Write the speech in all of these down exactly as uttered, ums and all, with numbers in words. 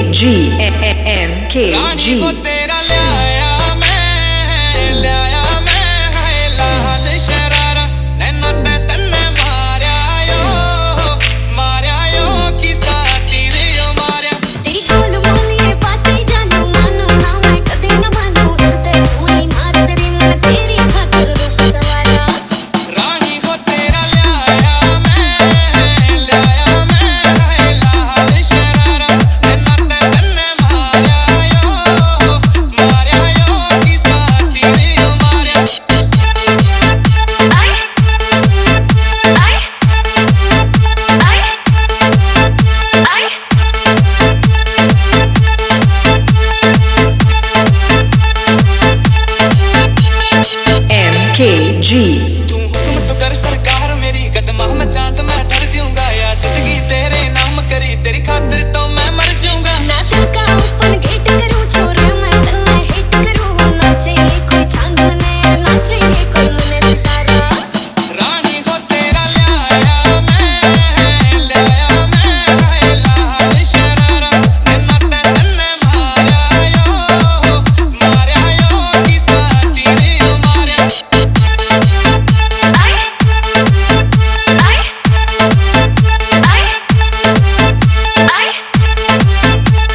G M K G रानी को तेरा लाया मैं लाया मैं है लाल शरारा नैना ते तन्ने मारया यो मारया यो की साथी रे यो मारया तेरी बोल बोलिए बातें जानू मानो ना मैं कदे न मानू ते सोनी नात तेरी मन तेरी खातिर रूप सवारा रानी को तेरा लाया मैं लाया मैं है लाल शरारा नैना ते तन्ने मारया यो मारया यो की साथी रे यो मारया आई आई आई M K G तू हुक्म तो कर सरकार मेरी कदमां में चांद मैं धर दूंगा या जिंदगी तेरे नाम करी तेरी खातिर तो मैं मर जाऊंगा ना दिल का ओपन गेट करूं छोरे मैं तन्ने हिट करूं ना चाहिए कोई चांद मने ना चाहिए कोई मने सितारा रानी को तेरा लाया मैं लाया मैं है लाल शरारा नैना ते तन्ने मारया यो मारया यो की साथी रे यो मारया आई आई आई आई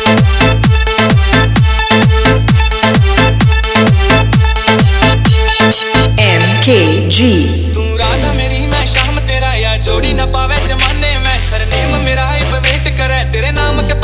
M K G तू राधा मेरी मैं शाम तेरा या जोड़ी न पावे जमाने में सरनेम मेरा ही वेट करे तेरे नाम के